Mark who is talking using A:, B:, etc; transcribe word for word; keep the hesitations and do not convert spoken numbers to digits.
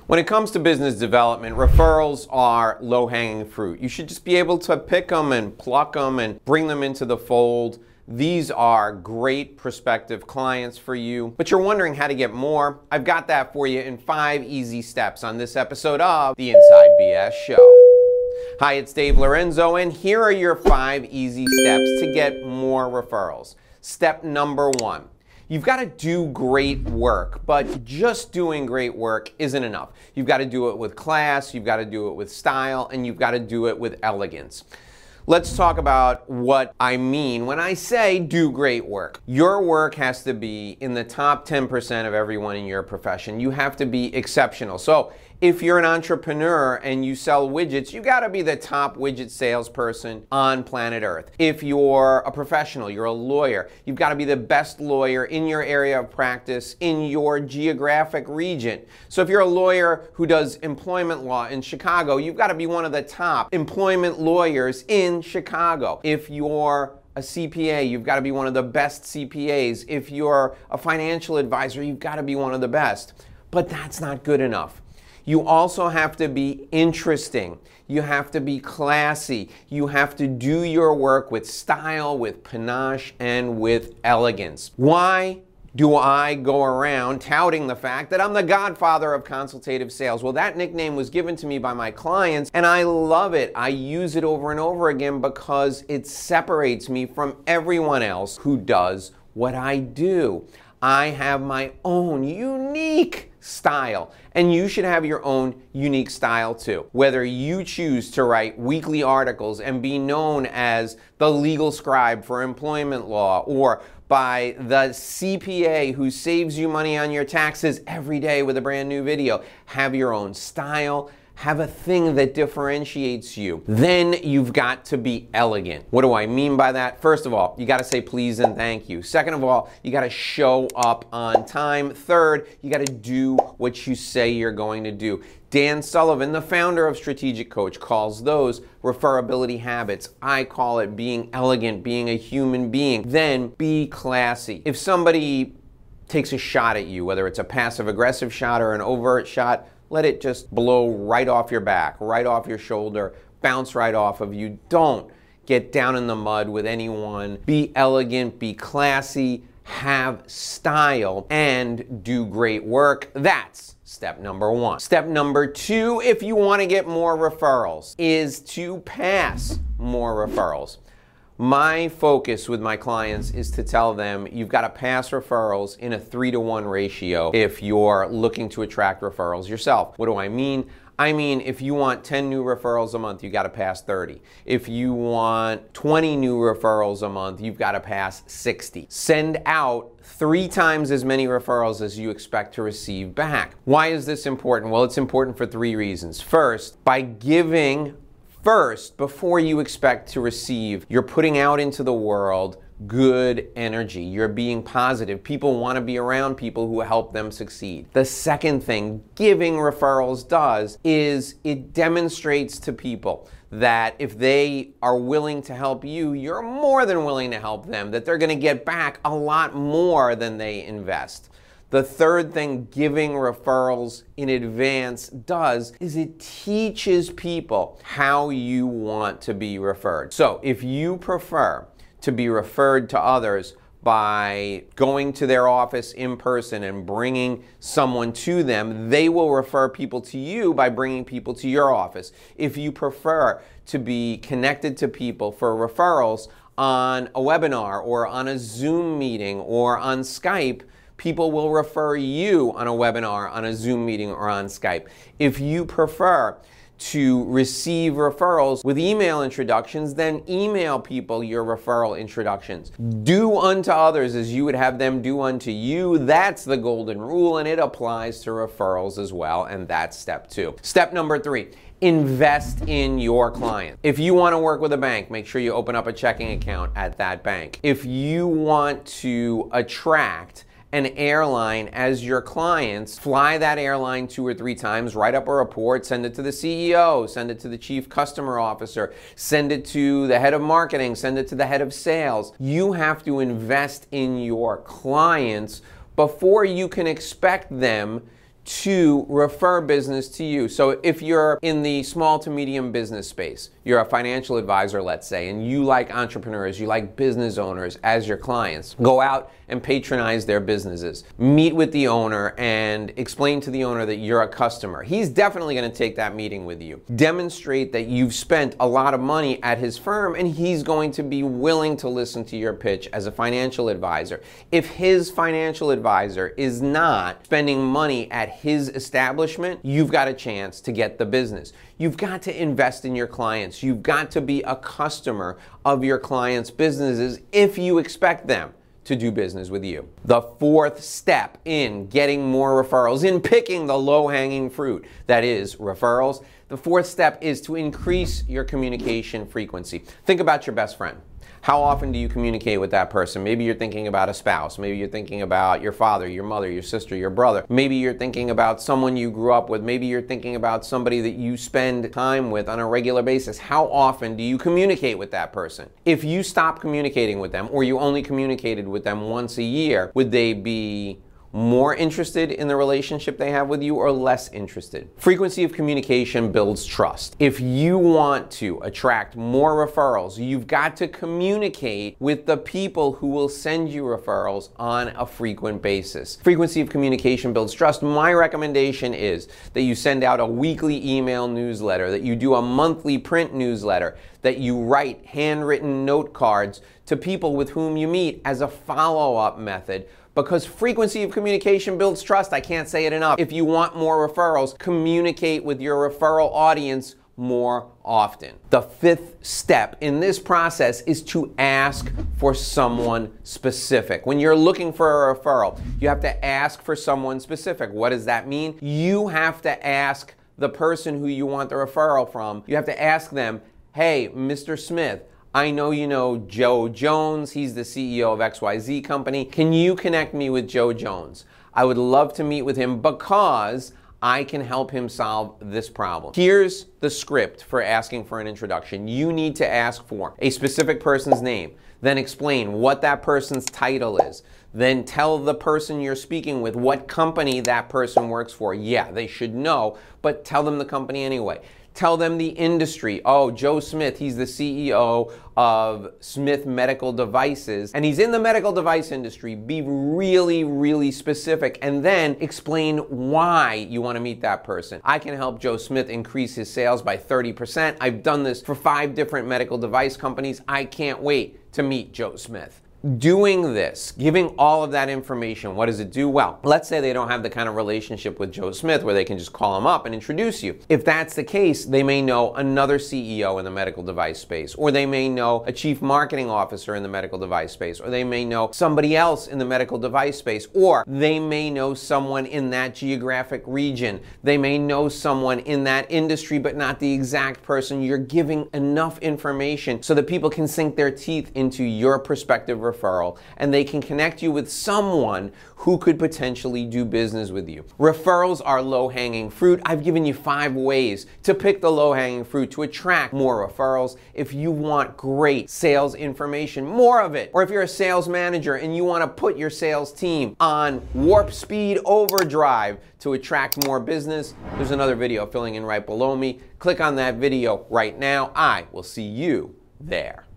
A: When it comes to business development, referrals are low-hanging fruit. You should just be able to pick them and pluck them and bring them into the fold. These are great prospective clients for you, but you're wondering how to get more. I've got that for you in five easy steps on this episode of the Inside B S Show. Hi, it's Dave Lorenzo, and here are your five easy steps to get more referrals. Step number one. You've got to do great work, but just doing great work isn't enough. You've got to do it with class, you've got to do it with style, and you've got to do it with elegance. Let's talk about what I mean when I say do great work. Your work has to be in the top ten percent of everyone in your profession. You have to be exceptional. So if you're an entrepreneur and you sell widgets, you got to be the top widget salesperson on planet Earth. If you're a professional, you're a lawyer, you've got to be the best lawyer in your area of practice in your geographic region. So if you're a lawyer who does employment law in Chicago, you've got to be one of the top employment lawyers in Chicago. If you're a C P A, you've got to be one of the best C P As. If you're a financial advisor, you've got to be one of the best. But that's not good enough. You also have to be interesting. You have to be classy. You have to do your work with style, with panache, and with elegance. Why do I go around touting the fact that I'm the godfather of consultative sales? Well, that nickname was given to me by my clients, and I love it. I use it over and over again because it separates me from everyone else who does what I do. I have my own unique style, and you should have your own unique style too. Whether you choose to write weekly articles and be known as the legal scribe for employment law, or by the C P A who saves you money on your taxes every day with a brand new video, have your own style. Have a thing that differentiates you. Then you've got to be elegant. What do I mean by that? First of all, you got to say please and thank you. Second of all, you got to show up on time. Third, you got to do what you say you're going to do. Dan Sullivan, the founder of Strategic Coach, calls those referability habits. I call it being elegant, being a human being. Then be classy. If somebody takes a shot at you, whether it's a passive-aggressive shot or an overt shot, let it just blow right off your back, right off your shoulder, bounce right off of you. Don't get down in the mud with anyone. Be elegant, be classy, have style, and do great work. That's step number one. Step number two, if you want to get more referrals, is to pass more referrals. My focus with my clients is to tell them you've got to pass referrals in a three to one ratio if you're looking to attract referrals yourself. What do I mean? I mean, if you want ten new referrals a month, you got to pass thirty. If you want twenty new referrals a month, you've got to pass sixty. Send out three times as many referrals as you expect to receive back. Why is this important? Well, it's important for three reasons. First, by giving First, before you expect to receive, you're putting out into the world good energy. You're being positive. People want to be around people who help them succeed. The second thing giving referrals does is it demonstrates to people that if they are willing to help you, you're more than willing to help them, that they're going to get back a lot more than they invest. The third thing giving referrals in advance does is it teaches people how you want to be referred. So if you prefer to be referred to others by going to their office in person and bringing someone to them, they will refer people to you by bringing people to your office. If you prefer to be connected to people for referrals on a webinar or on a Zoom meeting or on Skype, people will refer you on a webinar, on a Zoom meeting, or on Skype. If you prefer to receive referrals with email introductions, then email people your referral introductions. Do unto others as you would have them do unto you. That's the golden rule, and it applies to referrals as well, and that's step two. Step number three. Invest in your client. If you want to work with a bank, make sure you open up a checking account at that bank. If you want to attract an airline as your clients, fly that airline two or three times, write up a report, send it to the C E O, send it to the chief customer officer, send it to the head of marketing, send it to the head of sales. You have to invest in your clients before you can expect them to refer business to you. So if you're in the small to medium business space, you're a financial advisor, let's say, and you like entrepreneurs, you like business owners as your clients, go out and patronize their businesses. Meet with the owner and explain to the owner that you're a customer. He's definitely going to take that meeting with you. Demonstrate that you've spent a lot of money at his firm and he's going to be willing to listen to your pitch as a financial advisor. If his financial advisor is not spending money at his establishment, you've got a chance to get the business. You've got to invest in your clients. You've got to be a customer of your clients' businesses if you expect them to do business with you. The fourth step in getting more referrals, in picking the low-hanging fruit, that is referrals, the fourth step is to increase your communication frequency. Think about your best friend. How often do you communicate with that person? Maybe you're thinking about a spouse. Maybe you're thinking about your father, your mother, your sister, your brother. Maybe you're thinking about someone you grew up with. Maybe you're thinking about somebody that you spend time with on a regular basis. How often do you communicate with that person? If you stop communicating with them, or you only communicated with them once a year, would they be more interested in the relationship they have with you or less interested? Frequency of communication builds trust. If you want to attract more referrals, you've got to communicate with the people who will send you referrals on a frequent basis. Frequency of communication builds trust. My recommendation is that you send out a weekly email newsletter, that you do a monthly print newsletter, that you write handwritten note cards to people with whom you meet as a follow-up method. Because frequency of communication builds trust. I can't say it enough. If you want more referrals, communicate with your referral audience more often. The fifth step in this process is to ask for someone specific. When you're looking for a referral, you have to ask for someone specific. What does that mean? You have to ask the person who you want the referral from, you have to ask them, hey, Mister Smith, I know you know Joe Jones. He's the C E O of X Y Z company. Can you connect me with Joe Jones? I would love to meet with him because I can help him solve this problem. Here's the script for asking for an introduction. You need to ask for a specific person's name, then explain what that person's title is. Then tell the person you're speaking with what company that person works for. Yeah, they should know, but tell them the company anyway. Tell them the industry. Oh, Joe Smith, he's the C E O of Smith Medical Devices, and he's in the medical device industry. Be really, really specific, and then explain why you want to meet that person. I can help Joe Smith increase his sales by thirty percent. I've done this for five different medical device companies. I can't wait to meet Joe Smith. Doing this, giving all of that information, what does it do? Well, let's say they don't have the kind of relationship with Joe Smith where they can just call him up and introduce you. If that's the case, they may know another C E O in the medical device space, or they may know a chief marketing officer in the medical device space, or they may know somebody else in the medical device space, or they may know someone in that geographic region. They may know someone in that industry, but not the exact person. You're giving enough information so that people can sink their teeth into your prospective referral, and they can connect you with someone who could potentially do business with you. Referrals are low-hanging fruit. I've given you five ways to pick the low-hanging fruit to attract more referrals. If you want great sales information, more of it. Or if you're a sales manager and you want to put your sales team on warp speed overdrive to attract more business, there's another video filling in right below me. Click on that video right now. I will see you there.